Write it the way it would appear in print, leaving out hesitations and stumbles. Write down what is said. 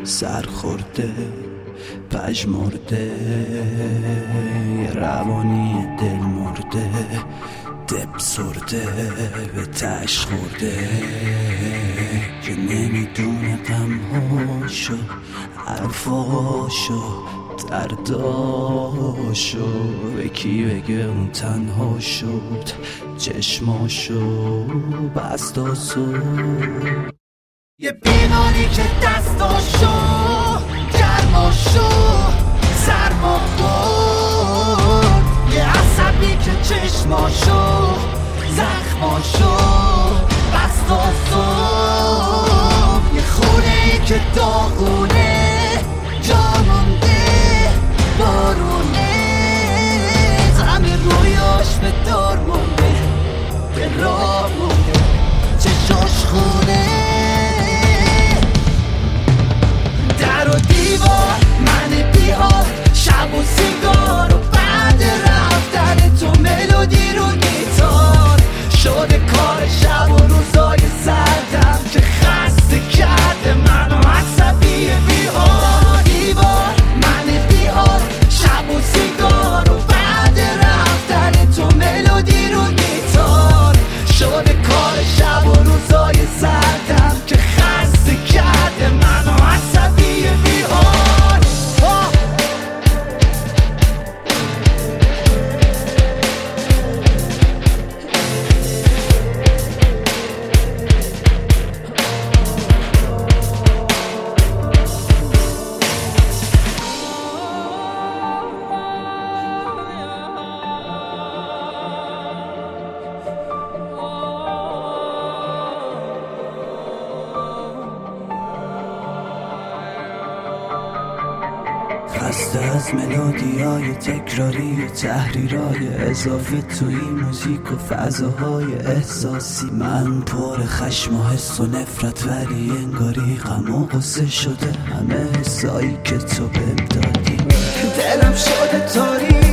سرخورده پژمرده، روانی دل مرده، دب سرده به تش خورده که نمیدونه غمهاشو، حرفاشو، درداشو به کی بگه اون تنها شد، چشماشو بست و زد. یه بیماری که دستاشو گرماشو سرما بود، یه عصبی که چشماشو زخماشو بست و زد. یه خونه ای که داغونه جا مونده بارونه، غم رویاش به دار مونده، به راه مونده، چشاش خونه. در و دیوار من بی‌حال، شب و سیگار و بعد رفتن تو ملودی رو گیتار، شده کار شب و روزای سردم که خسته کرده منو عصبی بی‌حال. دیوار من بی‌حال، شب و سیگار و بعد رفتن تو ملودی رو گیتار، شده کار شب و روزای سردم که خسته کرده منو عصبی بی‌حال. خسته از ملودیای تکراری و تحریرای اضافه توی موزیک و فضاهای احساسی. من پر خشم و حس و نفرت، ولی انگاری غم و غصه شده همه حسایی که تو بهم دادی. دلم شده تاریک